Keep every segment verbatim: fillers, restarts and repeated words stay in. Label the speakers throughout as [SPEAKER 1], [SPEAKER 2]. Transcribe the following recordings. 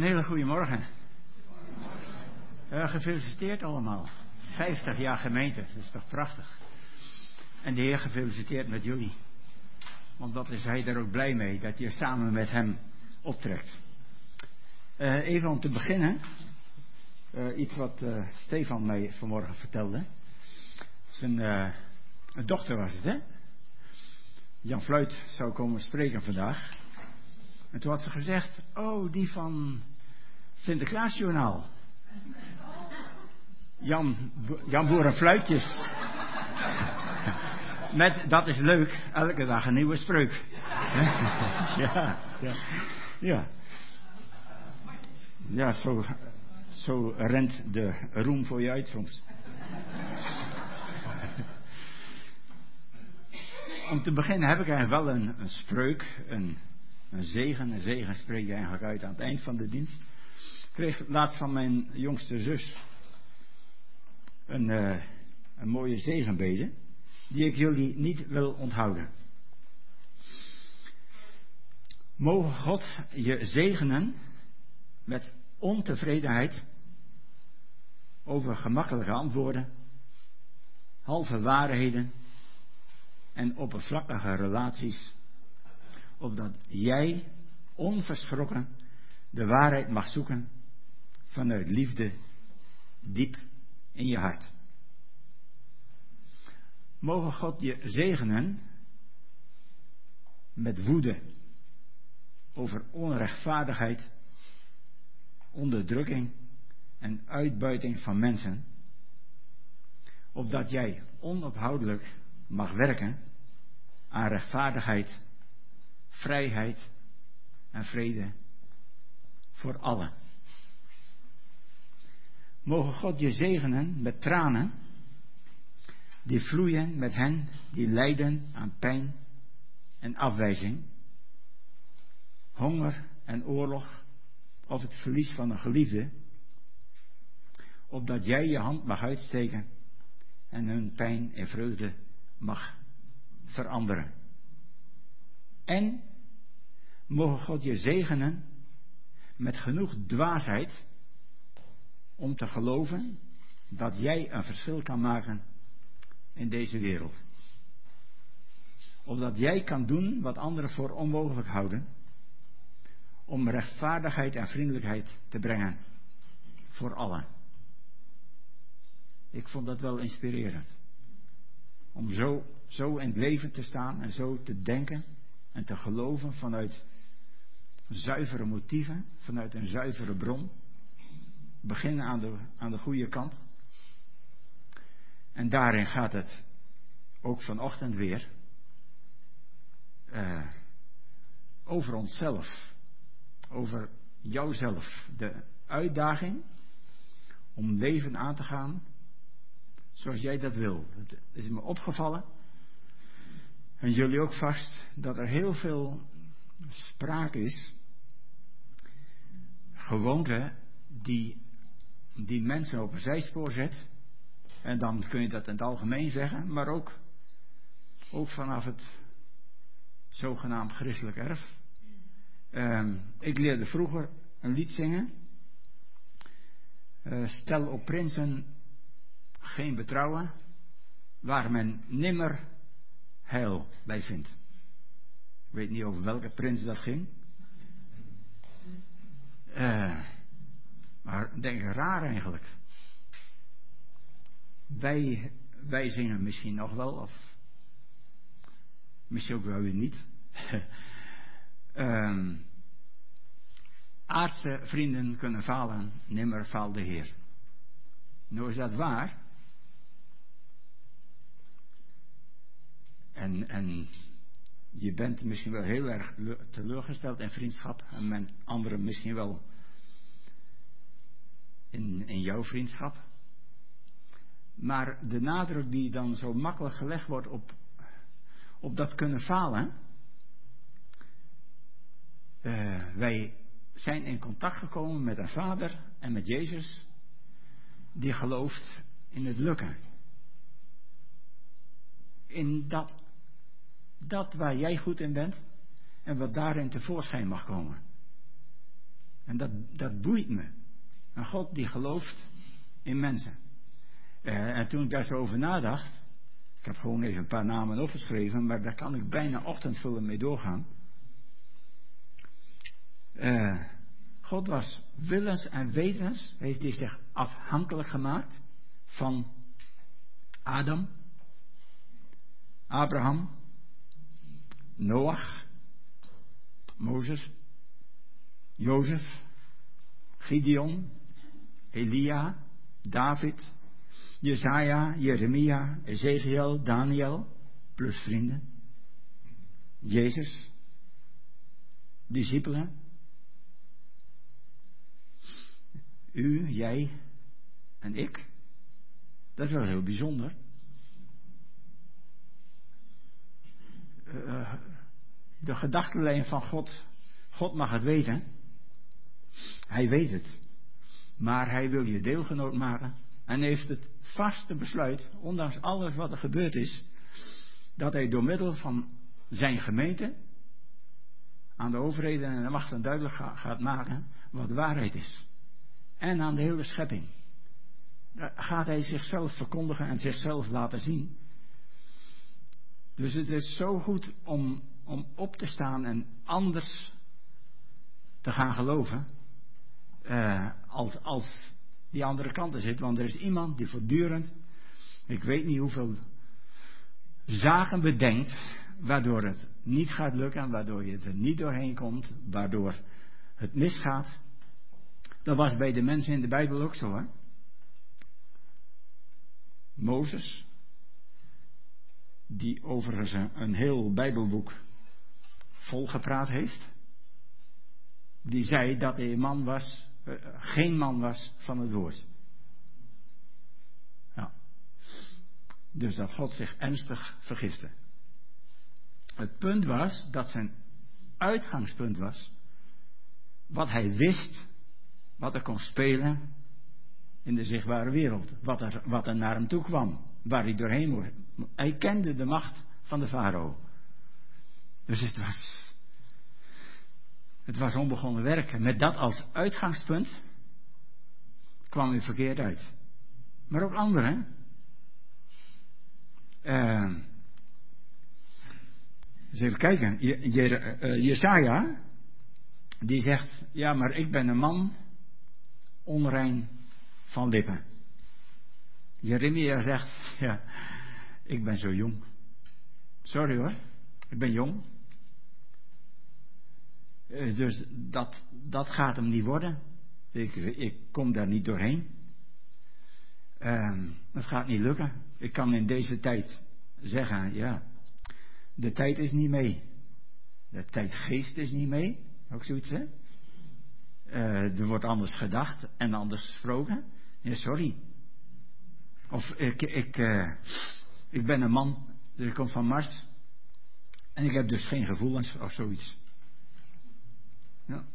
[SPEAKER 1] hele goede morgen. Uh, gefeliciteerd allemaal. vijftig jaar gemeente, dat is toch prachtig. En de Heer gefeliciteerd met jullie. Want dat is hij er ook blij mee, dat je samen met hem optrekt. Uh, even om te beginnen. Uh, iets wat uh, Stefan mij vanmorgen vertelde. Zijn uh, een dochter was het, hè? Jan Fluit zou komen spreken vandaag. En toen had ze gezegd, oh, die van Sinterklaasjournaal. Jan, Jan Boer en Fluitjes. Met, dat is leuk, elke dag een nieuwe spreuk. ja, ja, ja. Ja, zo, zo rent de roem voor je uit soms. Om te beginnen heb ik eigenlijk wel een, een spreuk, een, een zegen. Een zegen spreek je eigenlijk uit aan het eind van de dienst. Ik kreeg laatst van mijn jongste zus een, uh, een mooie zegenbede, die ik jullie niet wil onthouden. Mogen God je zegenen met ontevredenheid over gemakkelijke antwoorden, halve waarheden en oppervlakkige relaties, opdat jij onverschrokken de waarheid mag zoeken vanuit liefde diep in je hart. Mogen God je zegenen met woede over onrechtvaardigheid, onderdrukking en uitbuiting van mensen, opdat jij onophoudelijk mag werken aan rechtvaardigheid, vrijheid en vrede voor allen. Mogen God je zegenen met tranen die vloeien met hen die lijden aan pijn en afwijzing, honger en oorlog of het verlies van een geliefde, opdat jij je hand mag uitsteken en hun pijn in vreugde mag veranderen. En mogen God je zegenen met genoeg dwaasheid om te geloven dat jij een verschil kan maken in deze wereld. Opdat jij kan doen wat anderen voor onmogelijk houden, om rechtvaardigheid en vriendelijkheid te brengen voor allen. Ik vond dat wel inspirerend. Om zo, zo in het leven te staan en zo te denken en te geloven vanuit zuivere motieven, vanuit een zuivere bron. Beginnen aan de, aan de goede kant. En daarin gaat het ook vanochtend weer uh, over onszelf. Over jouzelf. De uitdaging om leven aan te gaan zoals jij dat wil. Het is me opgevallen, en jullie ook vast, dat er heel veel sprake is, gewoonte die, die mensen op een zijspoor zet. En dan kun je dat in het algemeen zeggen, maar ook, ook vanaf het zogenaamd christelijk erf. Um, ik leerde vroeger een lied zingen. Uh, stel op prinsen geen betrouwen, waar men nimmer heil bij vindt. Ik weet niet over welke prins dat ging. Uh, maar denk ik raar eigenlijk. Wij, wij zingen misschien nog wel, of misschien ook wel weer niet. um, aardse vrienden kunnen falen, nimmer faalt de Heer. Nou is dat waar. En, en je bent misschien wel heel erg teleurgesteld in vriendschap. En met anderen misschien wel in, in jouw vriendschap. Maar de nadruk die dan zo makkelijk gelegd wordt op, op dat kunnen falen. Uh, wij zijn in contact gekomen met een vader en met Jezus, die gelooft in het lukken. In dat, dat waar jij goed in bent en wat daarin tevoorschijn mag komen. En dat, dat boeit me. Een God die gelooft in mensen. Uh, en toen ik daar zo over nadacht, ik heb gewoon even een paar namen opgeschreven, maar daar kan ik bijna ochtendvullen mee doorgaan. Uh, God was willens en wetens, heeft hij zich afhankelijk gemaakt van Adam, Abraham, Noach, Mozes, Jozef, Gideon, Elia, David, Jesaja, Jeremia, Ezekiel, Daniel, plus vrienden, Jezus, discipelen, u, jij en ik. Dat is wel heel bijzonder. Uh, de gedachtenlijn van God, God mag het weten. Hij weet het. Maar hij wil je deelgenoot maken. En heeft het vaste besluit, ondanks alles wat er gebeurd is, dat hij door middel van zijn gemeente aan de overheden en de machten duidelijk gaat maken wat waarheid is. En aan de hele schepping. Daar gaat hij zichzelf verkondigen en zichzelf laten zien. Dus het is zo goed om, om op te staan en anders te gaan geloven. Uh, als, als die andere kant er zit. Want er is iemand die voortdurend, ik weet niet hoeveel zaken bedenkt, waardoor het niet gaat lukken, waardoor je er niet doorheen komt, waardoor het misgaat. Dat was bij de mensen in de Bijbel ook zo, hè. Mozes, die overigens een, een heel Bijbelboek volgepraat heeft, die zei dat hij een man was, uh, geen man was van het woord. Ja. Dus dat God zich ernstig vergifte. Het punt was dat zijn uitgangspunt was wat hij wist, wat er kon spelen in de zichtbare wereld, wat er, wat er naar hem toe kwam, waar hij doorheen moest. Hij kende de macht van de farao. Dus het was, het was onbegonnen werk. Met dat als uitgangspunt kwam hij verkeerd uit. Maar ook anderen. Uh, eens even kijken. Je, je, uh, Jesaja, die zegt, ja, maar ik ben een man onrein van lippen. Jeremia zegt, ja, ik ben zo jong. Sorry hoor, ik ben jong. Uh, dus dat, dat gaat hem niet worden. Ik, ik kom daar niet doorheen. Uh, dat gaat niet lukken. Ik kan in deze tijd zeggen, ja, de tijd is niet mee. De tijdgeest is niet mee. Ook zoiets, hè? Uh, er wordt anders gedacht en anders gesproken. Ja, sorry. Of ik, ik, uh, ik ben een man, dus ik kom van Mars. En ik heb dus geen gevoelens of zoiets. Ja.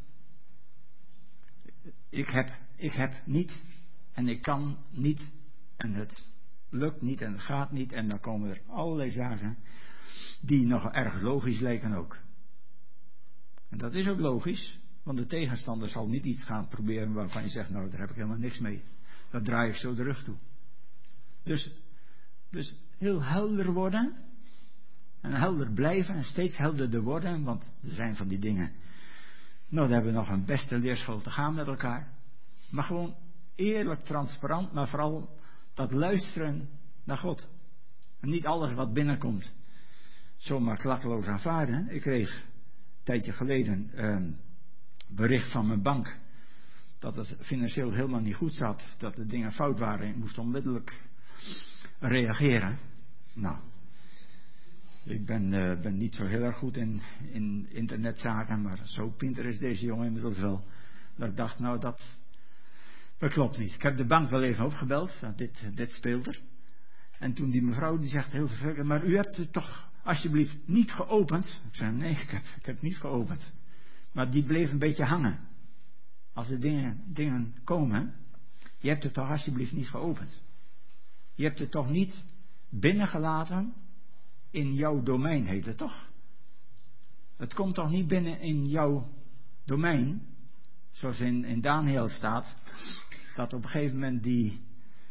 [SPEAKER 1] Ik heb, ik heb niet en ik kan niet en het lukt niet en het gaat niet. En dan komen er allerlei zaken die nog erg logisch lijken ook. En dat is ook logisch, want de tegenstander zal niet iets gaan proberen waarvan je zegt, nou daar heb ik helemaal niks mee. Dat draai ik zo de rug toe. Dus, dus heel helder worden en helder blijven en steeds helderder worden, want er zijn van die dingen. Nou, daar hebben we nog een beste leerschool te gaan met elkaar. Maar gewoon eerlijk, transparant, maar vooral dat luisteren naar God. En niet alles wat binnenkomt zomaar klakkeloos aanvaarden. Ik kreeg een tijdje geleden een bericht van mijn bank dat het financieel helemaal niet goed zat, dat de dingen fout waren. Ik moest onmiddellijk reageren. Nou, ik ben, uh, ben niet zo heel erg goed in, in internetzaken, maar zo pinter is deze jongen inmiddels wel. Dat ik dacht, nou dat, dat klopt niet. Ik heb de bank wel even opgebeld, nou, dit, dit speelt er. En toen die mevrouw, die zegt heel verschrikkelijk, maar u hebt het toch alsjeblieft niet geopend? Ik zei, nee, ik heb, ik heb het niet geopend. Maar die bleef een beetje hangen. Als er dingen, dingen komen, je hebt het toch alsjeblieft niet geopend. Je hebt het toch niet binnengelaten in jouw domein, heet het toch? Het komt toch niet binnen in jouw domein, zoals in, in Daniel staat, dat op een gegeven moment die,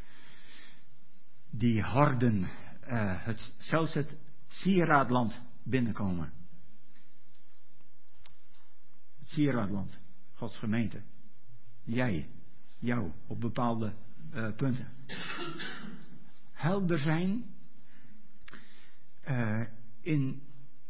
[SPEAKER 1] die horden, uh, het, zelfs het sieraadland binnenkomen. Het sieraadland, Gods gemeente. Jij, jou, op bepaalde uh, punten. Helder zijn uh, in,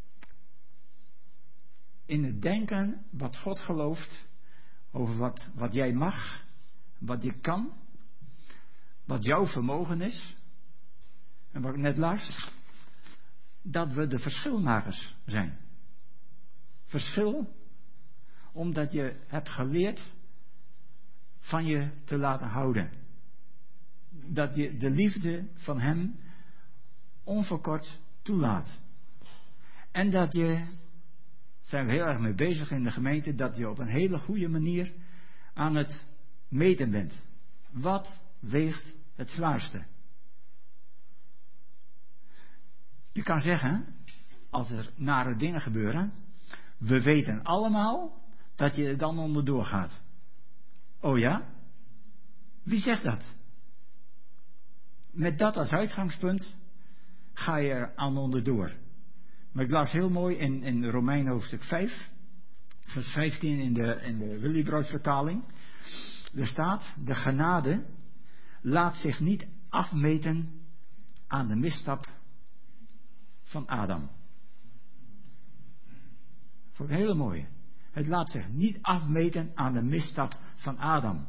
[SPEAKER 1] in het denken wat God gelooft over wat, wat jij mag, wat je kan, wat jouw vermogen is. En wat ik net las, dat we de verschilmakers zijn. Verschil, omdat je hebt geleerd van je te laten houden. Dat je de liefde van Hem onverkort toelaat. En dat je, zijn we heel erg mee bezig in de gemeente, dat je op een hele goede manier aan het meten bent. Wat weegt het zwaarste? Je kan zeggen, als er nare dingen gebeuren, we weten allemaal dat je er dan onderdoor gaat. Oh ja? Wie zegt dat? Met dat als uitgangspunt ga je er aan onderdoor. Maar ik las heel mooi in, in Romein hoofdstuk vijf, vers vijftien in de, in de Willibrordvertaling. Er staat, de genade laat zich niet afmeten aan de misstap van Adam. Vond ik een hele mooie. Het laat zich niet afmeten aan de misstap van Adam.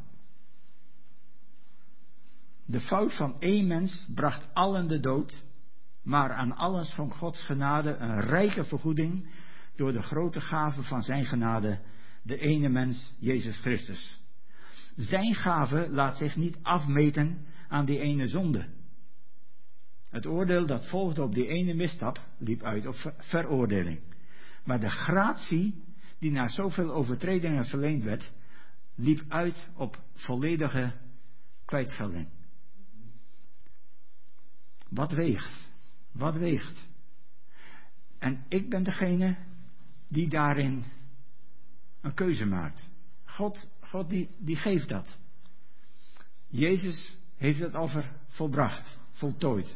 [SPEAKER 1] De fout van één mens bracht allen de dood, maar aan allen schonk Gods genade een rijke vergoeding door de grote gave van zijn genade, de ene mens, Jezus Christus. Zijn gave laat zich niet afmeten aan die ene zonde. Het oordeel dat volgde op die ene misstap liep uit op ver- veroordeling. Maar de gratie die na zoveel overtredingen verleend werd, liep uit op volledige kwijtschelding. Wat weegt? Wat weegt? En ik ben degene die daarin een keuze maakt. God, God die, die geeft dat. Jezus heeft het al ver, volbracht, voltooid.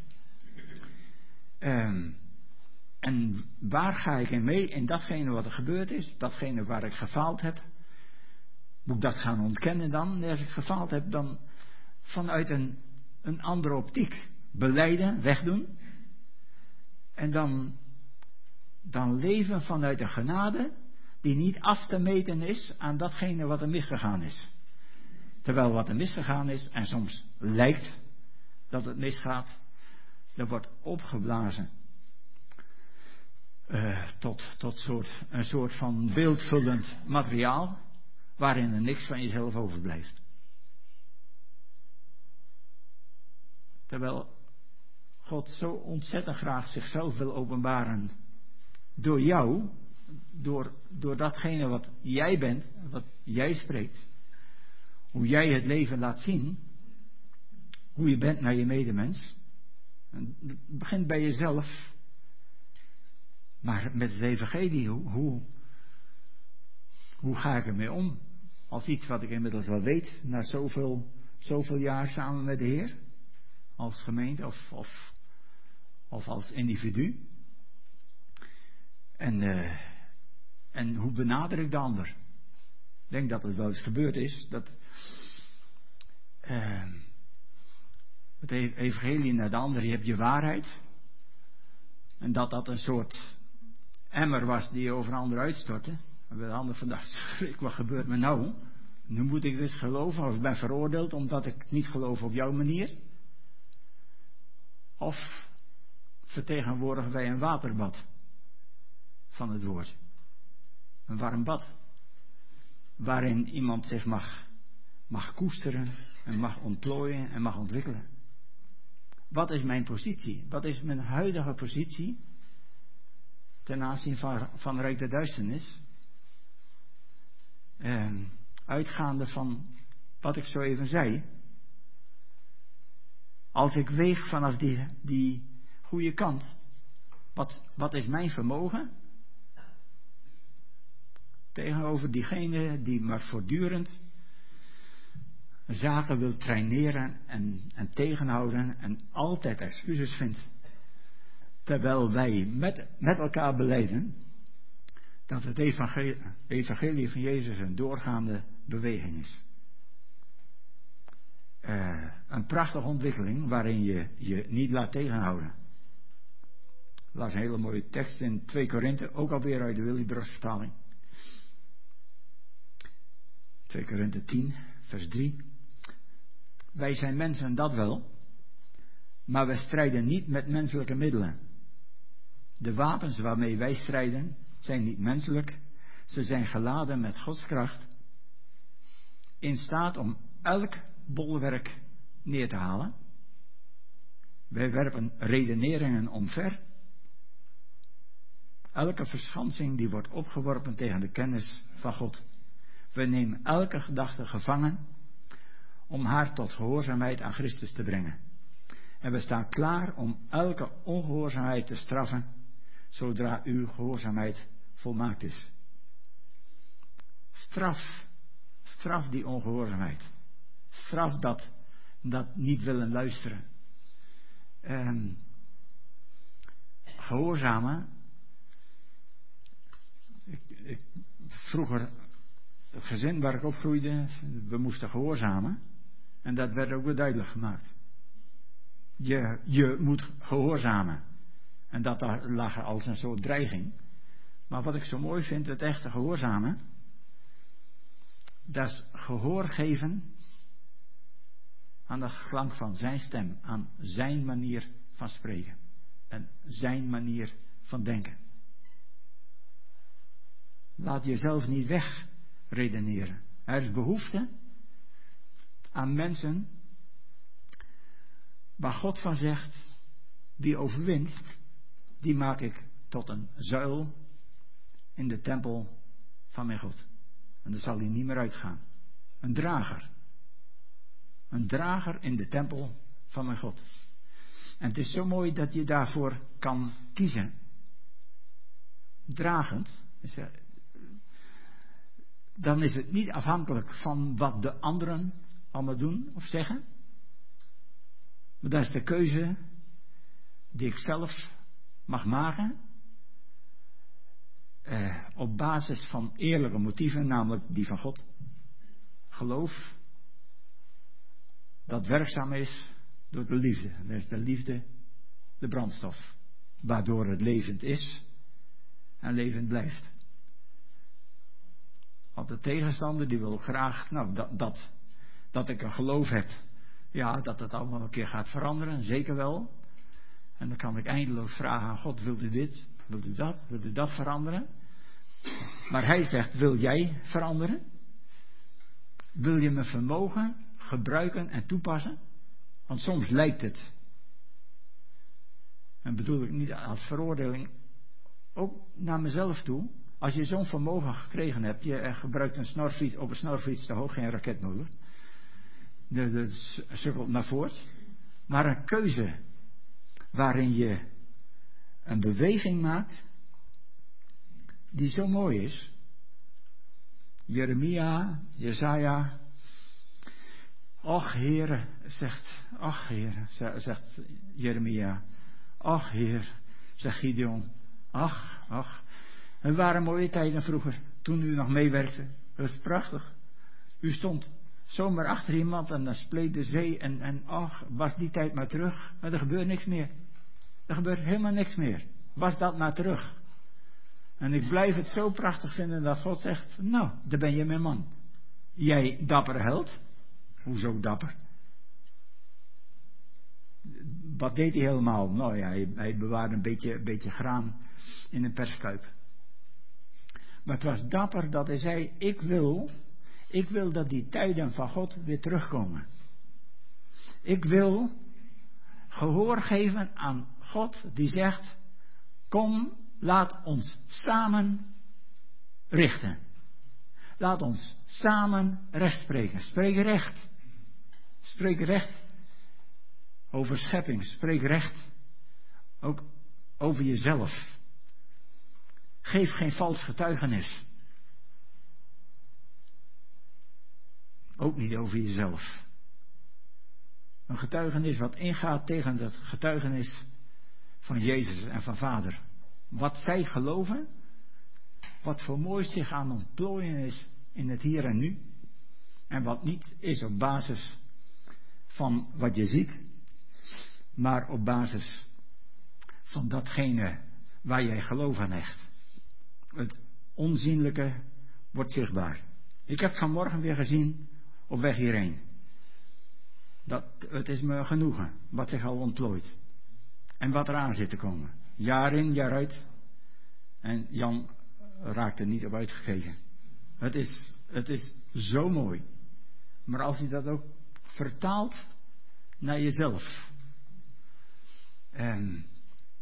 [SPEAKER 1] Um, en waar ga ik in mee? In datgene wat er gebeurd is, datgene waar ik gefaald heb. Moet ik dat gaan ontkennen dan? Als ik gefaald heb, dan vanuit een, een andere optiek. Belijden, wegdoen. En dan, dan leven vanuit de genade die niet af te meten is aan datgene wat er misgegaan is. Terwijl wat er misgegaan is, en soms lijkt dat het misgaat, dat wordt opgeblazen. Uh, tot, tot soort, een soort van beeldvullend materiaal, waarin er niks van jezelf overblijft. Terwijl God zo ontzettend graag zichzelf wil openbaren door jou, door, door datgene wat jij bent, wat jij spreekt, hoe jij het leven laat zien, hoe je bent naar je medemens. En het begint bij jezelf, maar met het evangelie, hoe, hoe, hoe ga ik ermee om? Als iets wat ik inmiddels wel weet, na zoveel, zoveel jaar samen met de Heer, als gemeente of, of, of als individu. En, uh, en hoe benader ik de ander? Ik denk dat het wel eens gebeurd is, dat uh, het evangelie naar de ander, je hebt je waarheid. En dat dat een soort emmer was die je over een ander uitstortte. En de ander vandaag schrik, wat gebeurt me nou? Nu moet ik dit geloven, of ik ben veroordeeld omdat ik niet geloof op jouw manier. Of vertegenwoordigen wij een waterbad van het woord. Een warm bad. Waarin iemand zich mag, mag koesteren en mag ontplooien en mag ontwikkelen. Wat is mijn positie? Wat is mijn huidige positie ten aanzien van, van Rijk der Duisternis? Eh, uitgaande van wat ik zo even zei. Als ik weeg vanaf die, die goede kant, wat, wat is mijn vermogen? Tegenover diegene die maar voortdurend zaken wil traineren en, en tegenhouden en altijd excuses vindt. Terwijl wij met, met elkaar belijden dat het evangelie, evangelie van Jezus een doorgaande beweging is. Uh, een prachtige ontwikkeling waarin je je niet laat tegenhouden. Dat was een hele mooie tekst in twee Korinthe, ook alweer uit de Willibrord vertaling. twee Korinthe tien, vers drie. Wij zijn mensen, dat wel, maar we strijden niet met menselijke middelen. De wapens waarmee wij strijden zijn niet menselijk, ze zijn geladen met Gods kracht, in staat om elk bolwerk neer te halen. Wij werpen redeneringen omver. Elke verschansing die wordt opgeworpen tegen de kennis van God. We nemen elke gedachte gevangen om haar tot gehoorzaamheid aan Christus te brengen. En we staan klaar om elke ongehoorzaamheid te straffen, zodra uw gehoorzaamheid volmaakt is. Straf, straf die ongehoorzaamheid. Straf dat, dat niet willen luisteren. Um, gehoorzamen. Ik, ik, vroeger, het gezin waar ik opgroeide, we moesten gehoorzamen. En dat werd ook weer duidelijk gemaakt. Je, je moet gehoorzamen. En dat daar lag als een soort dreiging. Maar wat ik zo mooi vind, het echte gehoorzamen, dat is gehoor geven aan de klank van zijn stem, aan zijn manier van spreken en zijn manier van denken. Laat jezelf niet wegredeneren. Er is behoefte aan mensen waar God van zegt, die overwint, die maak ik tot een zuil in de tempel van mijn God. En daar zal hij niet meer uitgaan. Een drager. Een drager in de tempel van mijn God. En het is zo mooi dat je daarvoor kan kiezen. Dragend. Dan is het niet afhankelijk van wat de anderen allemaal doen of zeggen. Maar dat is de keuze die ik zelf mag maken. Eh, op basis van eerlijke motieven, namelijk die van God. Geloof dat werkzaam is door de liefde. Dat is de liefde de brandstof. Waardoor het levend is en levend blijft. Want de tegenstander die wil graag nou, dat, dat, dat ik een geloof heb. Ja, dat het allemaal een keer gaat veranderen. Zeker wel. En dan kan ik eindeloos vragen aan God, wilt u dit? Wilt u dat? Wilt u dat veranderen? Maar hij zegt, wil jij veranderen? Wil je mijn vermogen gebruiken en toepassen? Want soms lijkt het, en bedoel ik niet als veroordeling, ook naar mezelf toe. Als je zo'n vermogen gekregen hebt, je gebruikt een snorfiets, op een snorfiets te hoog, geen raketmotor. De, de sukkelt naar voort. Maar een keuze waarin je een beweging maakt die zo mooi is. Jeremia, Jesaja. Och Heere, zegt, ach Heere, zegt Jeremia. Ach Heer, zegt Gideon. Ach, ach. Het waren mooie tijden vroeger, toen u nog meewerkte. Dat was prachtig. U stond zomaar achter iemand en dan spleet de zee en, en ach, was die tijd maar terug. Maar er gebeurt niks meer. Er gebeurt helemaal niks meer. Was dat maar terug. En ik blijf het zo prachtig vinden dat God zegt, nou, daar ben je mijn man. Jij dapper held. Hoezo dapper? Wat deed hij helemaal? Nou ja, hij, hij bewaarde een beetje, een beetje graan in een perskuip. Maar het was dapper dat hij zei, ik wil, ik wil dat die tijden van God weer terugkomen. Ik wil gehoor geven aan God die zegt, kom, laat ons samen richten. Laat ons samen recht spreken. Spreek recht. Spreek recht over schepping. Spreek recht ook over jezelf. Geef geen vals getuigenis. Ook niet over jezelf. Een getuigenis wat ingaat tegen het getuigenis van Jezus en van Vader. Wat zij geloven, wat voor moois zich aan ontplooien is in het hier en nu. En wat niet is op basis van wat je ziet, maar op basis van datgene waar jij geloof aan hecht. Het onzienlijke wordt zichtbaar. Ik heb vanmorgen weer gezien op weg hierheen. Dat, het is me genoegen wat zich al ontplooit. En wat eraan zit te komen. Jaar in, jaar uit. En Jan raakt er niet op uitgekeken. Het is, het is zo mooi. Maar als je dat ook vertaalt naar jezelf. En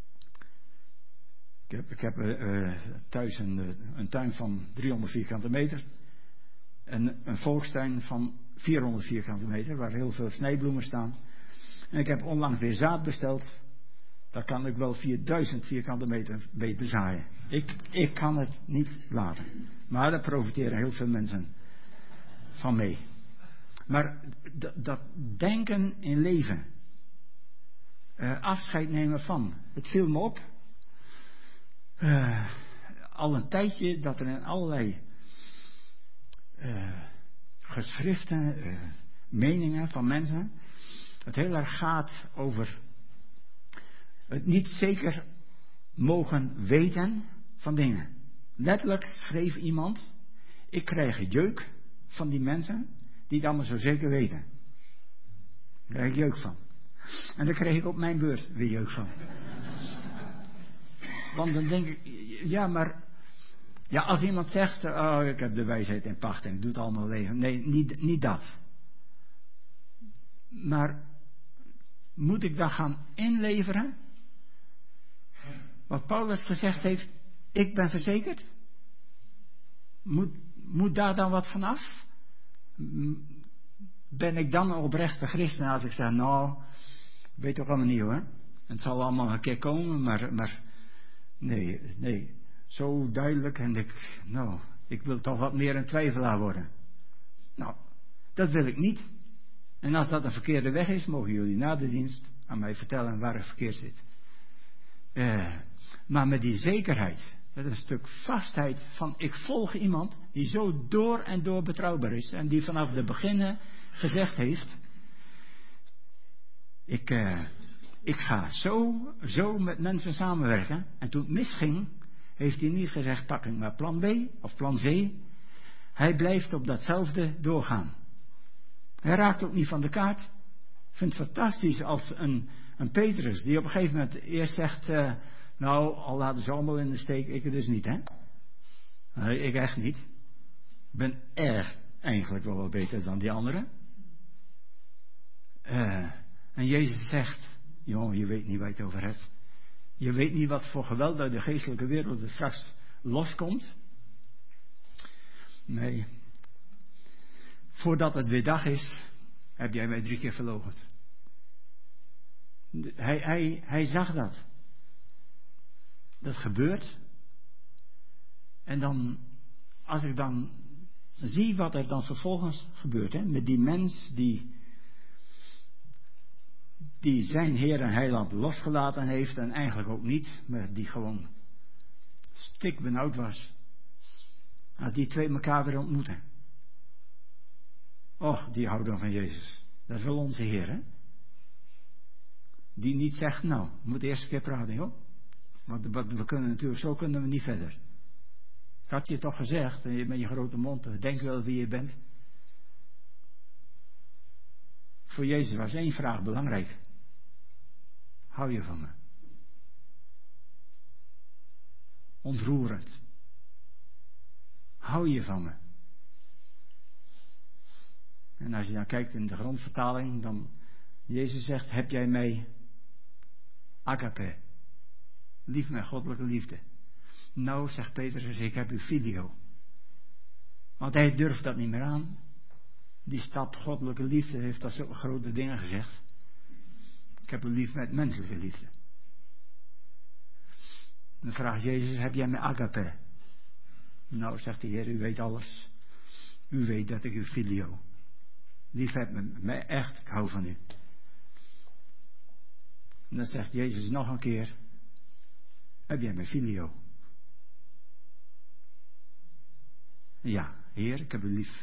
[SPEAKER 1] ik heb, ik heb uh, thuis een, een tuin van driehonderd vierkante meter. En een volkstuin van vierhonderd vierkante meter, waar heel veel snijbloemen staan. En ik heb onlangs weer zaad besteld. Daar kan ik wel vierduizend vierkante meter mee bezaaien. Ik, ik kan het niet laten. Maar daar profiteren heel veel mensen van mee. Maar d- dat denken in leven. Uh, afscheid nemen van. Het viel me op. Uh, al een tijdje dat er in allerlei uh, geschriften, uh, meningen van mensen, het heel erg gaat over het niet zeker mogen weten van dingen. Letterlijk schreef iemand, ik krijg jeuk van die mensen die het allemaal zo zeker weten. Daar krijg ik jeuk van. En daar kreeg ik op mijn beurt weer jeuk van. Want dan denk ik, ja maar, ja als iemand zegt, oh ik heb de wijsheid in pacht en ik doe het allemaal leven. Nee, niet, niet dat. Maar moet ik dan gaan inleveren wat Paulus gezegd heeft, ik ben verzekerd? Moet, moet daar dan wat van af? Ben ik dan een oprechte christen als ik zeg, nou, ik weet toch allemaal niet hoor. Het zal allemaal een keer komen, maar, maar nee, nee, zo duidelijk en ik, nou, ik wil toch wat meer een twijfelaar worden. Nou, dat wil ik niet. En als dat een verkeerde weg is, mogen jullie na de dienst aan mij vertellen waar ik verkeerd zit. Uh, maar met die zekerheid, met een stuk vastheid van ik volg iemand die zo door en door betrouwbaar is en die vanaf de beginnen gezegd heeft, ik, uh, ik ga zo, zo met mensen samenwerken. En toen het misging, heeft hij niet gezegd pak ik maar plan B of plan C. Hij blijft op datzelfde doorgaan. Hij raakt ook niet van de kaart. Ik vind het fantastisch als een, een Petrus die op een gegeven moment eerst zegt, uh, nou al laten ze allemaal in de steek, ik dus niet hè. Nee, ik echt niet. Ik ben echt eigenlijk wel wat beter dan die anderen. Uh, en Jezus zegt, jongen je weet niet waar je het over hebt. Je weet niet wat voor geweld uit de geestelijke wereld er straks loskomt. Nee. Voordat het weer dag is, heb jij mij drie keer verloochend. Hij, hij, hij zag dat. Dat gebeurt. En dan, als ik dan zie wat er dan vervolgens gebeurt, hè, met die mens die, die zijn Heer en Heiland losgelaten heeft en eigenlijk ook niet, maar die gewoon stikbenauwd was. Als die twee elkaar weer ontmoeten. Och, die houden van Jezus. Dat is wel onze Heer, hè? Die niet zegt, nou, we moeten eerst een keer praten, joh. Want we kunnen natuurlijk, zo kunnen we niet verder. Ik had je toch gezegd, met je grote mond, denk wel wie je bent. Voor Jezus was één vraag belangrijk. Hou je van me? Ontroerend. Hou je van me? En als je dan kijkt in de grondvertaling, dan Jezus zegt, heb jij mij agape, lief met goddelijke liefde. Nou, zegt Petrus, ik heb u filio. Want hij durft dat niet meer aan. Die stap goddelijke liefde heeft dat zo grote dingen gezegd. Ik heb u lief met menselijke liefde. Dan vraagt Jezus, heb jij mij agape? Nou, zegt de Heer, u weet alles. U weet dat ik u filio. Lief hebt me, mij echt, ik hou van u. En dan zegt Jezus nog een keer, heb jij mijn filio? Ja, Heer, ik heb u lief.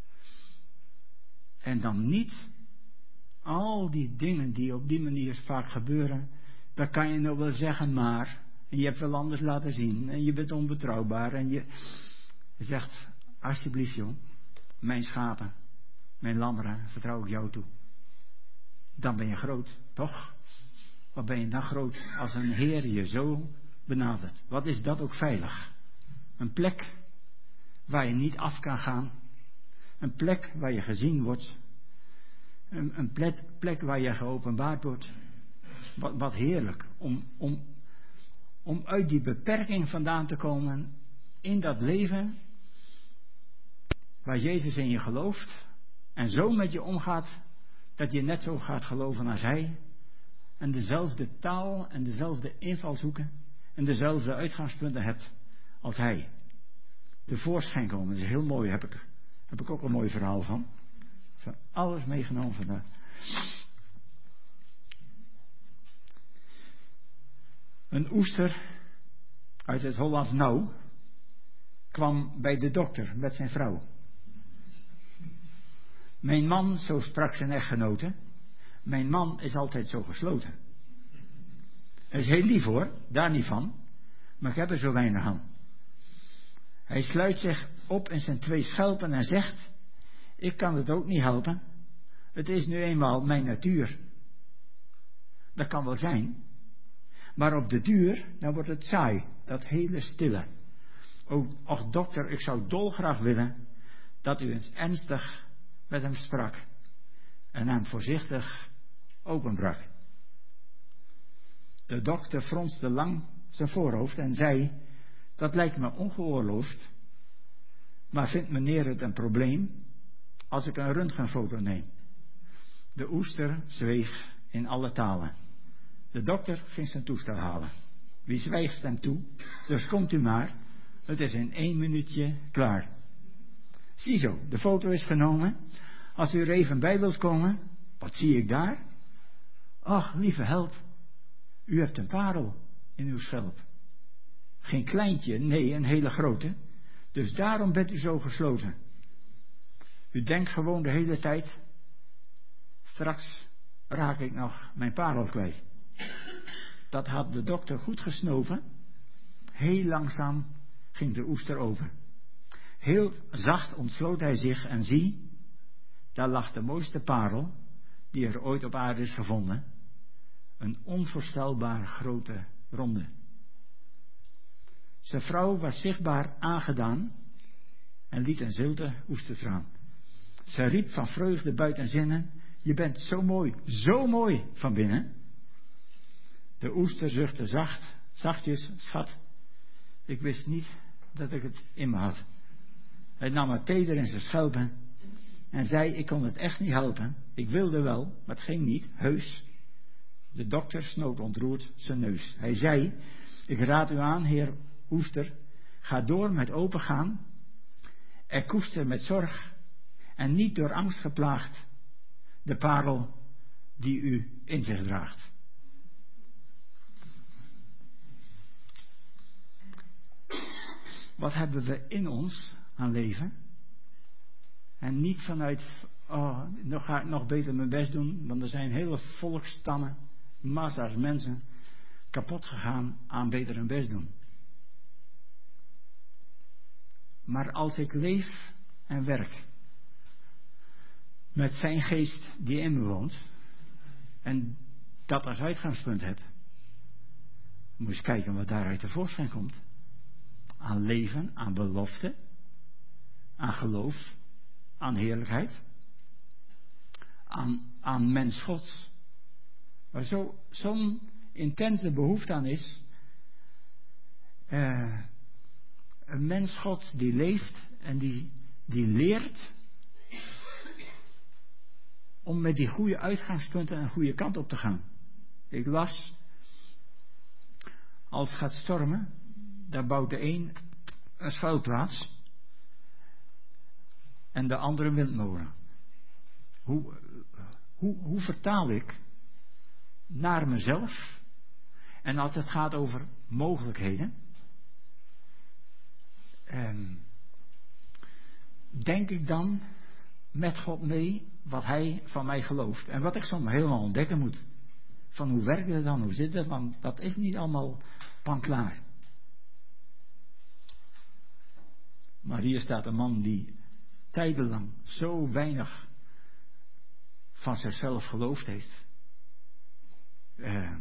[SPEAKER 1] En dan niet al die dingen die op die manier vaak gebeuren, dan kan je nou wel zeggen, maar, en je hebt wel anders laten zien, en je bent onbetrouwbaar, en je, je zegt, alsjeblieft jong, mijn schapen, mijn lammeren, vertrouw ik jou toe. Dan ben je groot, toch? Wat ben je dan groot als een Heer je zo benadert? Wat is dat ook veilig? Een plek waar je niet af kan gaan. Een plek waar je gezien wordt. Een, een plek, plek waar je geopenbaard wordt. Wat, wat heerlijk om, om, om uit die beperking vandaan te komen in dat leven waar Jezus in je gelooft en zo met je omgaat dat je net zo gaat geloven als Hij en dezelfde taal en dezelfde invalshoeken en dezelfde uitgangspunten hebt als Hij. Tevoorschijn komen, dat is heel mooi, heb ik, heb ik ook een mooi verhaal van. Van alles meegenomen vandaag. Een oester uit het Hollands Nauw kwam bij de dokter met zijn vrouw. Mijn man, zo sprak zijn echtgenote, mijn man is altijd zo gesloten. Hij is heel lief hoor, daar niet van, maar ik heb er zo weinig aan. Hij sluit zich op in zijn twee schelpen en zegt, ik kan het ook niet helpen, het is nu eenmaal mijn natuur. Dat kan wel zijn, maar op de duur, dan wordt het saai, dat hele stille. O, och dokter, ik zou dolgraag willen dat u eens ernstig met hem sprak en hem voorzichtig openbrak. De dokter fronste lang zijn voorhoofd en zei, dat lijkt me ongeoorloofd, maar vindt meneer het een probleem als ik een röntgenfoto neem? De oester zweeg in alle talen. De dokter ging zijn toestel halen. Wie zwijgt stemt toe, dus komt u maar, het is in één minuutje klaar. Ziezo, de foto is genomen. Als u er even bij wilt komen, wat zie ik daar? Ach, lieve help, u hebt een parel in uw schelp. Geen kleintje, nee, een hele grote. Dus daarom bent u zo gesloten. U denkt gewoon de hele tijd, straks raak ik nog mijn parel kwijt. Dat had de dokter goed gesnoven. Heel langzaam ging de oester open. Heel zacht ontsloot hij zich en zie, daar lag de mooiste parel die er ooit op aarde is gevonden. Een onvoorstelbaar grote ronde. Zijn vrouw was zichtbaar aangedaan en liet een zilte oestertraan. Zij riep van vreugde buiten zinnen, je bent zo mooi, zo mooi van binnen. De oester zuchtte zacht, zachtjes, schat, ik wist niet dat ik het in me had. Hij nam het teder in zijn schelpen en zei, ik kon het echt niet helpen. Ik wilde wel, maar het ging niet, heus. De dokter snoot ontroerd zijn neus. Hij zei, ik raad u aan, heer oester, ga door met opengaan. Er koester met zorg en niet door angst geplaagd de parel die u in zich draagt. Wat hebben we in ons aan leven? En niet vanuit, oh, nog ga ik nog beter mijn best doen, want er zijn hele volksstammen, massa's mensen kapot gegaan aan beter hun best doen. Maar als ik leef en werk met zijn geest die in me woont en dat als uitgangspunt heb, moet je eens kijken wat daaruit tevoorschijn komt. Aan leven, aan belofte, aan geloof, aan heerlijkheid, aan, aan mens Gods. Waar zo, zo'n intense behoefte aan is. Uh, een mens Gods die leeft en die, die leert om met die goede uitgangspunten een goede kant op te gaan. Ik las, als het gaat stormen, daar bouwt de een een schuilplaats en de andere een windmolen. Hoe, hoe, hoe vertaal ik naar mezelf? En als het gaat over mogelijkheden, eh, denk ik dan met God mee wat Hij van mij gelooft. En wat ik soms helemaal ontdekken moet. Van hoe werkt het dan, hoe zit het? Want dat is niet allemaal panklaar. Maar hier staat een man die tijdenlang zo weinig van zichzelf geloofd heeft. Eh,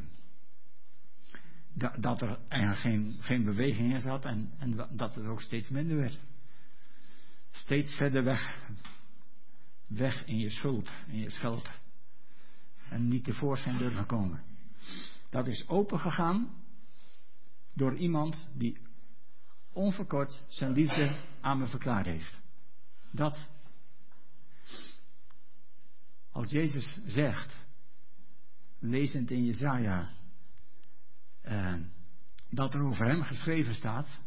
[SPEAKER 1] dat, dat er eigenlijk geen, geen beweging in zat en, en dat het ook steeds minder werd. Steeds verder weg. Weg in je schulp, in je schelp. En niet tevoorschijn durven komen. Dat is opengegaan door iemand die onverkort zijn liefde aan me verklaard heeft. Dat. Als Jezus zegt, lezend in Jesaja, eh, dat er over hem geschreven staat,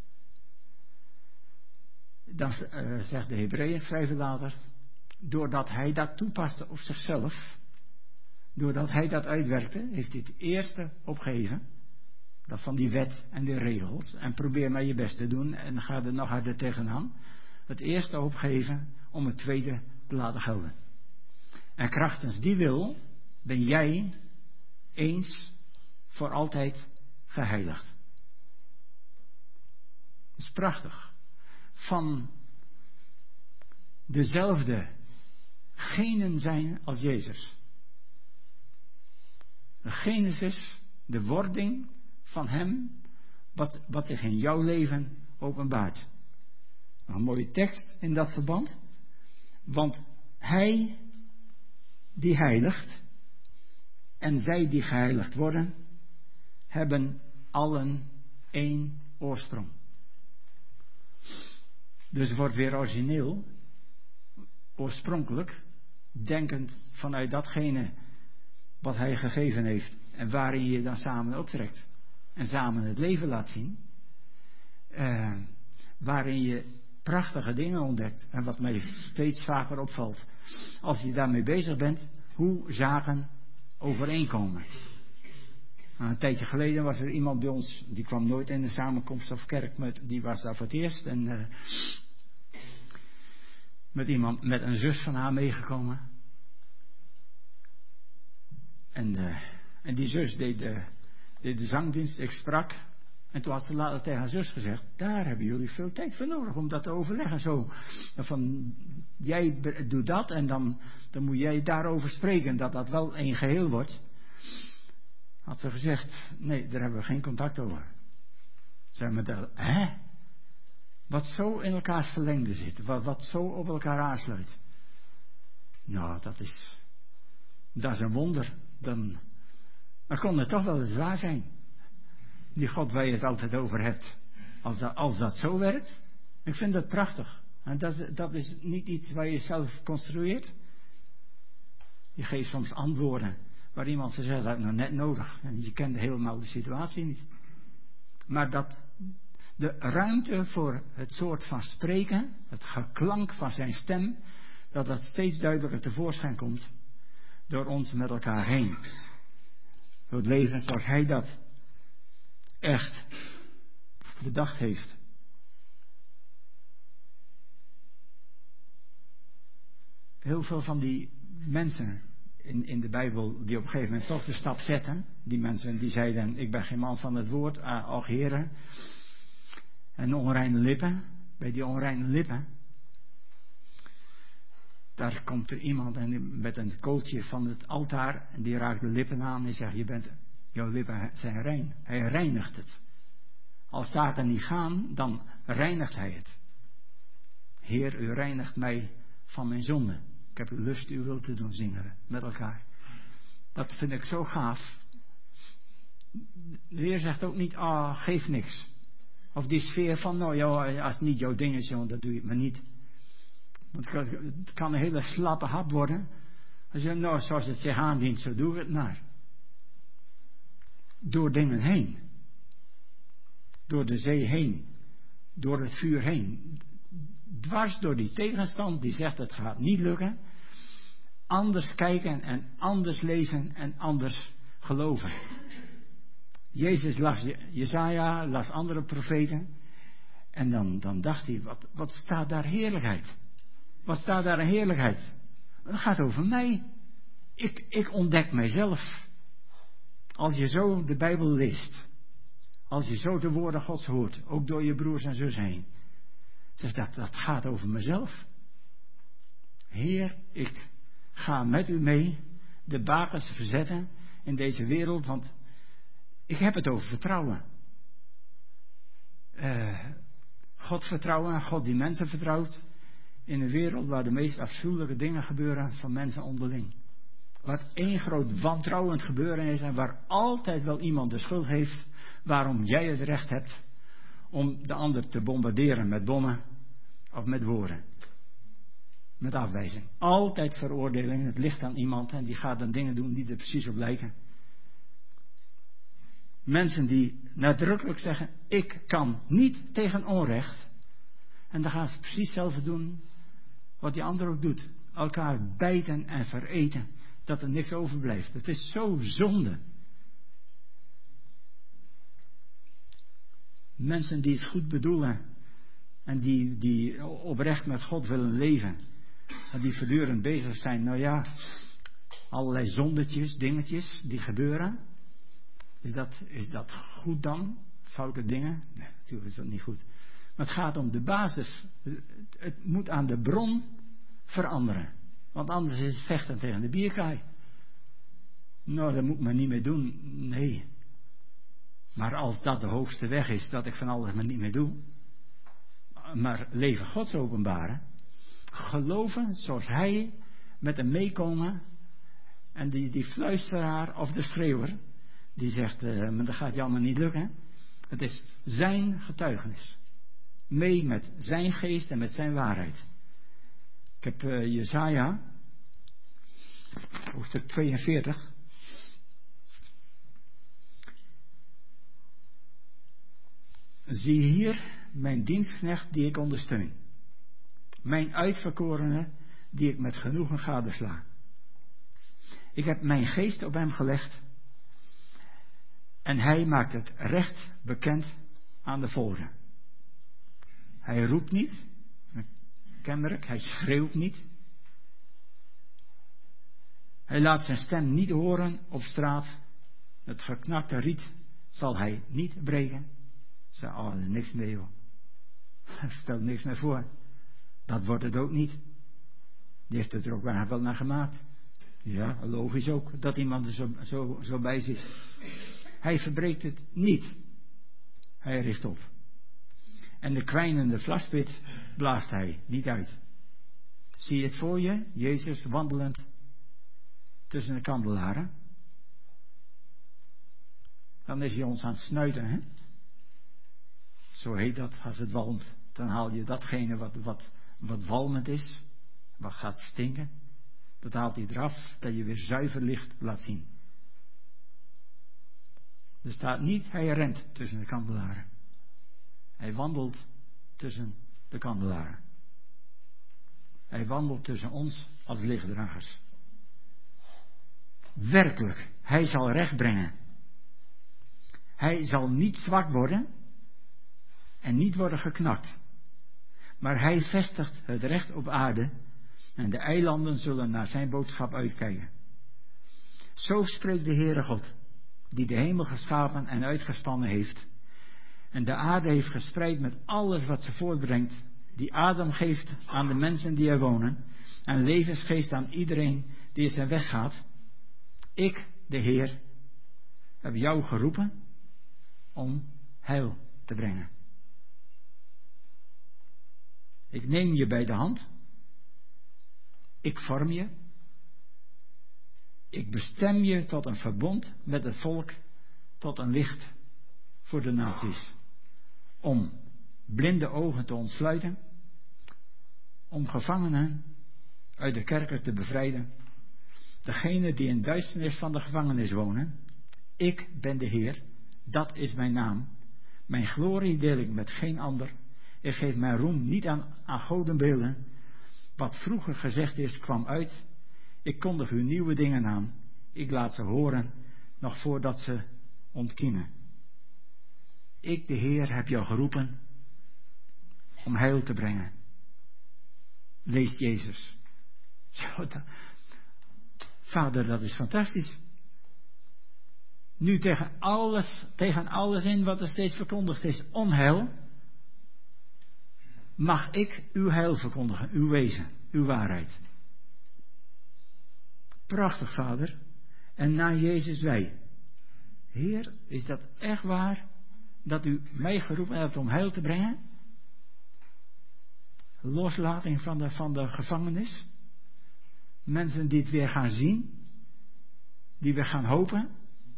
[SPEAKER 1] dan uh, zegt de Hebreeën schrijver later, doordat hij dat toepaste op zichzelf, doordat hij dat uitwerkte, heeft hij het eerste opgegeven, dat van die wet en de regels, en probeer maar je best te doen en ga er nog harder tegenaan, het eerste opgeven om het tweede te laten gelden. En krachtens die wil, ben jij eens voor altijd geheiligd. Dat is prachtig. Van dezelfde genen zijn als Jezus. De Genesis, de wording van hem, wat, wat zich in jouw leven openbaart. Een mooie tekst in dat verband. Want hij die heiligt en zij die geheiligd worden, hebben allen één oorsprong. Dus het wordt weer origineel, oorspronkelijk, denkend vanuit datgene wat hij gegeven heeft en waarin je dan samen optrekt en samen het leven laat zien, eh, waarin je prachtige dingen ontdekt. En wat mij steeds vaker opvalt, als je daarmee bezig bent, hoe zaken overeenkomen. Nou, een tijdje geleden was er iemand bij ons, die kwam nooit in de samenkomst of kerk, met, die was daar voor het eerst. En uh, met iemand, met een zus van haar meegekomen. En, uh, en die zus deed, uh, deed de zangdienst, ik sprak. En toen had ze later tegen haar zus gezegd, daar hebben jullie veel tijd voor nodig om dat te overleggen. Zo, van, jij doet dat en dan, dan moet jij daarover spreken, dat dat wel een geheel wordt. Had ze gezegd, nee, daar hebben we geen contact over. Zei me dat, hè? Wat zo in elkaars verlengde zit, wat, wat zo op elkaar aansluit. Nou, dat is, dat is een wonder. Dan, dan kon het toch wel eens waar zijn. Die God waar je het altijd over hebt. Als dat, als dat zo werkt, ik vind dat prachtig. En dat is, dat is niet iets waar je zelf construeert. Je geeft soms antwoorden waar iemand zegt, dat heb ik nog net nodig. En je kent helemaal de situatie niet. Maar dat de ruimte voor het soort van spreken, het geklank van zijn stem, dat dat steeds duidelijker tevoorschijn komt door ons met elkaar heen. Door het leven zoals hij dat echt bedacht heeft. Heel veel van die mensen in, in de Bijbel die op een gegeven moment toch de stap zetten. Die mensen die zeiden, ik ben geen man van het woord, ah, och heren. En onreine lippen, bij die onreine lippen. Daar komt er iemand en met een kooltje van het altaar en die raakt de lippen aan en zegt, je bent, jouw lippen zijn rein. Hij reinigt het. Als zaken niet gaan, dan reinigt hij het. Heer, u reinigt mij van mijn zonde. Ik heb lust uw wil te doen zingen met elkaar. Dat vind ik zo gaaf. De Heer zegt ook niet, ah, oh, geef niks. Of die sfeer van, nou ja, als het niet jouw ding is, dan doe je het maar niet. Want het kan een hele slappe hap worden. Als je, nou, zoals het zich aandient, zo doe ik het maar. Door dingen heen. Door de zee heen. Door het vuur heen. Dwars door die tegenstand die zegt het gaat niet lukken. anders kijken en anders lezen en anders geloven. Jezus las Jesaja, las andere profeten. En dan, dan dacht hij, wat, wat staat daar heerlijkheid? Wat staat daar een heerlijkheid? Het gaat over mij. Ik, ik ontdek mijzelf. Als je zo de Bijbel leest. Als je zo de woorden Gods hoort. Ook door je broers en zussen heen. Zeg, dat, dat gaat over mezelf. Heer, ik ga met u mee. De bakens verzetten in deze wereld. Want ik heb het over vertrouwen. Uh, God vertrouwen. God die mensen vertrouwt. In een wereld waar de meest afschuwelijke dingen gebeuren van mensen onderling. Wat één groot wantrouwend gebeuren is en waar altijd wel iemand de schuld heeft waarom jij het recht hebt om de ander te bombarderen met bommen of met woorden. Met afwijzing. Altijd veroordeling, het ligt aan iemand en die gaat dan dingen doen die er precies op lijken. Mensen die nadrukkelijk zeggen, ik kan niet tegen onrecht. En dan gaan ze precies hetzelfde doen wat die ander ook doet. Elkaar bijten en vereten. Dat er niks overblijft. Het is zo zonde. Mensen die het goed bedoelen. En die, die oprecht met God willen leven. En die voortdurend bezig zijn. Nou ja, allerlei zondetjes, dingetjes die gebeuren. Is dat, is dat goed dan? Foute dingen? Nee, natuurlijk is dat niet goed. Maar het gaat om de basis. Het moet aan de bron veranderen. Want anders is het vechten tegen de bierkaai. Nou, dat moet men niet meer doen. Nee. Maar als dat de hoogste weg is, dat ik van alles maar niet meer doe. Maar leven Gods openbaren. Geloven zoals Hij met hem meekomen. En die, die fluisteraar of de schreeuwer. Die zegt, uh, maar dat gaat je allemaal niet lukken. Het is zijn getuigenis. Mee met zijn geest en met zijn waarheid. Ik heb uh, Jesaja, hoofdstuk tweeënveertig. Zie hier mijn dienstknecht die ik ondersteun. Mijn uitverkorene die ik met genoegen gadesla. Ik heb mijn geest op hem gelegd. En hij maakt het recht bekend aan de volken. Hij roept niet. Kenmerk, hij schreeuwt niet. Hij laat zijn stem niet horen op straat. Het geknakte riet zal hij niet breken. Zeg, oh, er is niks mee, joh. Stel niks meer voor. Dat wordt het ook niet. Die heeft het er ook wel naar gemaakt. Ja, logisch ook, dat iemand er zo, zo, zo bij zit. Hij verbreekt het niet. Hij richt op. En de kwijnende vlaspit blaast hij niet uit. Zie je het voor je? Jezus wandelend tussen de kandelaren. Dan is hij ons aan het snuiten, hè? Zo heet dat, als het walmt. Dan haal je datgene wat, wat, wat walmend is. Wat gaat stinken. Dat haalt hij eraf, dat je weer zuiver licht laat zien. Er staat niet, hij rent tussen de kandelaren. Hij wandelt tussen de kandelaren. Hij wandelt tussen ons als lichtdragers. Werkelijk, hij zal recht brengen. Hij zal niet zwak worden en niet worden geknakt. Maar hij vestigt het recht op aarde en de eilanden zullen naar zijn boodschap uitkijken. Zo spreekt de Heere God, die de hemel geschapen en uitgespannen heeft en de aarde heeft gespreid met alles wat ze voortbrengt, die adem geeft aan de mensen die er wonen en levensgeest aan iedereen die in zijn weg gaat. Ik, de Heer, heb jou geroepen om heil te brengen. Ik neem je bij de hand. Ik vorm je. Ik bestem je tot een verbond met het volk, tot een licht voor de naties. Om blinde ogen te ontsluiten, om gevangenen uit de kerker te bevrijden, degenen die in duisternis van de gevangenis wonen. Ik ben de Heer, dat is mijn naam. Mijn glorie deel ik met geen ander. Ik geef mijn roem niet aan, aan godenbeelden. Wat vroeger gezegd is, kwam uit. Ik kondig u nieuwe dingen aan. Ik laat ze horen, nog voordat ze ontkiemen. Ik, de Heer, heb jou geroepen om heil te brengen. Leest Jezus. Zo, dat... Vader, dat is fantastisch. Nu tegen alles, tegen alles in wat er steeds verkondigd is, onheil, mag ik uw heil verkondigen, uw wezen, uw waarheid. Prachtig, Vader. En na Jezus wij. Heer, is dat echt waar dat u mij geroepen hebt om heil te brengen? Loslating van de, van de gevangenis. Mensen die het weer gaan zien. Die weer gaan hopen.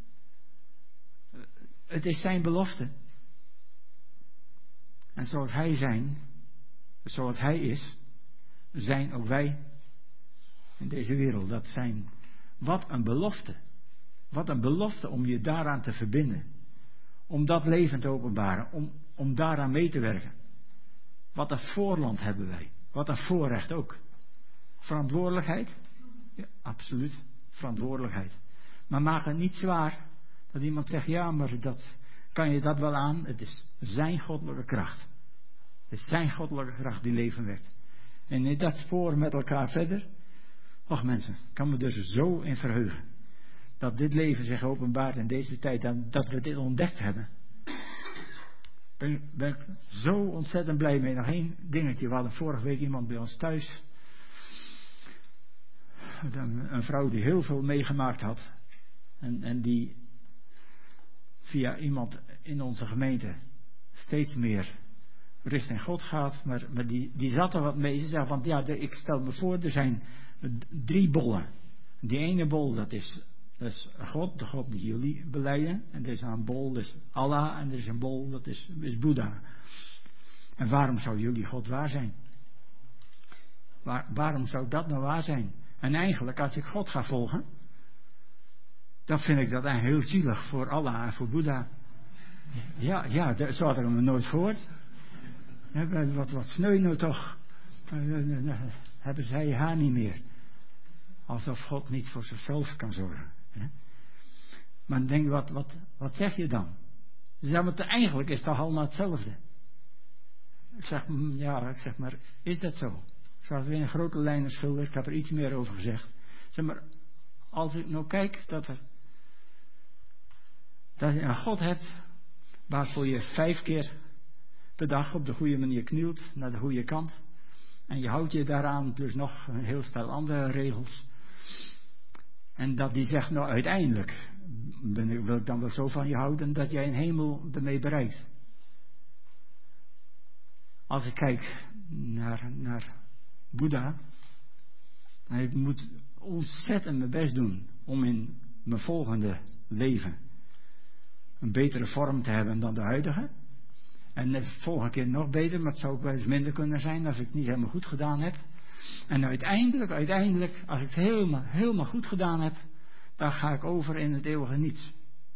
[SPEAKER 1] Het is zijn belofte. En zoals hij zijn, zoals hij is, zijn ook wij in deze wereld. Dat zijn, wat een belofte. Wat een belofte om je daaraan te verbinden. Om dat leven te openbaren. Om, om daaraan mee te werken. Wat een voorland hebben wij. Wat een voorrecht ook. Verantwoordelijkheid? Ja, absoluut. Verantwoordelijkheid. Maar maak het niet zwaar. Dat iemand zegt, ja, maar dat, kan je dat wel aan? Het is zijn goddelijke kracht. Het is zijn goddelijke kracht die leven wekt. En in dat spoor met elkaar verder. Och mensen, ik kan me dus zo in verheugen. Dat dit leven zich openbaart in deze tijd. En dat we dit ontdekt hebben. Ben, ben ik zo ontzettend blij mee. Nog één dingetje. We hadden vorige week iemand bij ons thuis. Een vrouw die heel veel meegemaakt had. En, en die via iemand in onze gemeente steeds meer richting God gaat. Maar, maar die, die zat er wat mee. Ze zei van, ja, de, ik stel me voor, er zijn drie bollen. Die ene bol, dat is, dat is God, de God die jullie belijden. En er is een bol, dat is Allah. En er is een bol, dat is, is Boeddha. En waarom zou jullie God waar zijn? Waar, waarom zou dat nou waar zijn? En eigenlijk, als ik God ga volgen, dan vind ik dat eigenlijk heel zielig voor Allah en voor Boeddha. Ja, ja, zo had ik hem nooit gehoord. Wat, wat sneu nou toch. Hebben zij haar niet meer. Alsof God niet voor zichzelf kan zorgen. Maar dan denk ik, wat, wat, wat zeg je dan? Ze zeggen, maar eigenlijk is het toch allemaal hetzelfde. Ik zeg, ja, ik zeg maar, is dat zo? Ik zag weer een grote lijnen schilderen, ik heb er iets meer over gezegd. Zeg maar, als ik nou kijk dat er dat je een God hebt waarvoor je vijf keer per dag op de goede manier knielt naar de goede kant. En je houdt je daaraan dus nog een heel stel andere regels. En dat die zegt, nou uiteindelijk ben ik, wil ik dan wel zo van je houden dat jij een hemel ermee bereikt. Als ik kijk naar, naar Boeddha, en ik moet ontzettend mijn best doen om in mijn volgende leven een betere vorm te hebben dan de huidige. En de volgende keer nog beter, maar het zou ook wel eens minder kunnen zijn als ik het niet helemaal goed gedaan heb. En uiteindelijk, uiteindelijk, als ik het helemaal, helemaal goed gedaan heb, dan ga ik over in het eeuwige niets.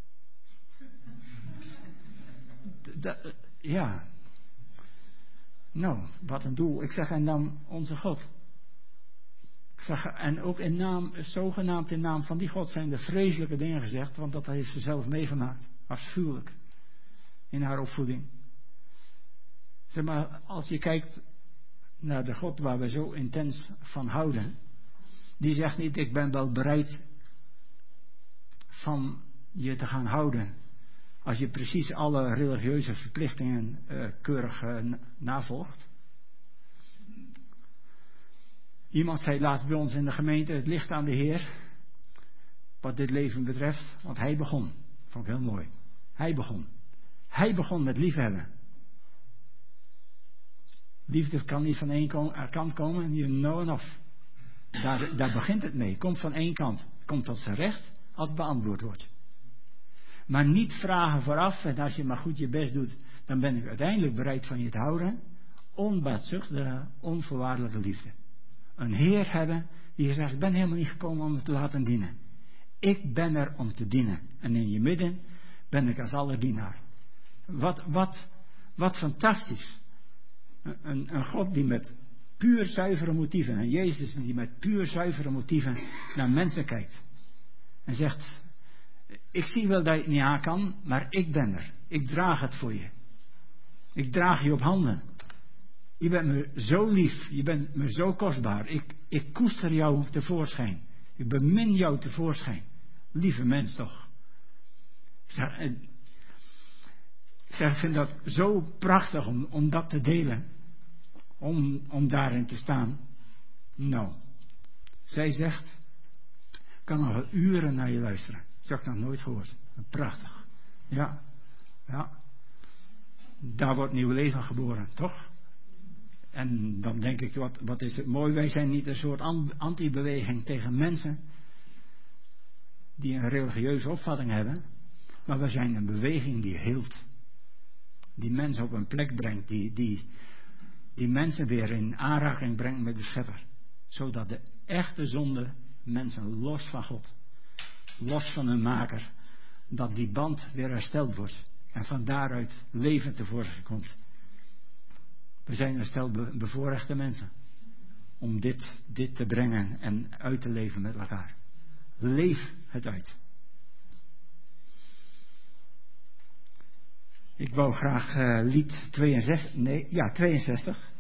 [SPEAKER 1] Dat, ja. Nou, wat een doel. Ik zeg, en dan onze God. Ik zeg, en ook in naam, zogenaamd in naam van die God zijn er vreselijke dingen gezegd, want dat heeft ze zelf meegemaakt. Afschuwelijk. In haar opvoeding. Zeg maar, als je kijkt naar de God waar we zo intens van houden, die zegt niet, ik ben wel bereid van je te gaan houden, als je precies alle religieuze verplichtingen uh, keurig uh, navolgt. Iemand zei laatst bij ons in de gemeente, het ligt aan de Heer, wat dit leven betreft, want hij begon. Vond ik heel mooi. Hij begon. Hij begon met liefhebben. Liefde kan niet van één kant komen, you know enough. Daar, daar begint het mee. Komt van één kant. Komt tot zijn recht als het beantwoord wordt. Maar niet vragen vooraf, en als je maar goed je best doet, dan ben ik uiteindelijk bereid van je te houden. Onbaatzuchtige, onvoorwaardelijke liefde. Een Heer hebben die zegt, ik ben helemaal niet gekomen om je te laten dienen. Ik ben er om te dienen. En in je midden ben ik als allerdienaar. Wat, wat, wat fantastisch. Een, een God die met puur zuivere motieven. En Jezus die met puur zuivere motieven naar mensen kijkt. En zegt, ik zie wel dat je het niet aan kan, maar ik ben er. Ik draag het voor je. Ik draag je op handen. Je bent me zo lief. Je bent me zo kostbaar. Ik, ik koester jou tevoorschijn. Ik bemin jou tevoorschijn. Lieve mens toch. Ik zeg, en, ik zeg, ik vind dat zo prachtig om, om dat te delen. Om, om daarin te staan. Nou. Zij zegt, ik kan nog wel uren naar je luisteren. Dat heb ik nog nooit gehoord. Prachtig. Ja. Ja. Daar wordt nieuw leven geboren, toch? En dan denk ik, wat, wat is het mooi. Wij zijn niet een soort anti-beweging tegen mensen die een religieuze opvatting hebben. Maar we zijn een beweging die heelt. Die mensen op een plek brengt. Die, die, die mensen weer in aanraking brengt met de Schepper. Zodat de echte zonde mensen los van God. Los van hun maker. Dat die band weer hersteld wordt. En van daaruit leven tevoorschijn komt. We zijn een stel be- bevoorrechte mensen. Om dit, dit te brengen en uit te leven met elkaar. Leef het uit. Ik wou graag uh, lied tweeënzestig, nee, ja, tweeënzestig.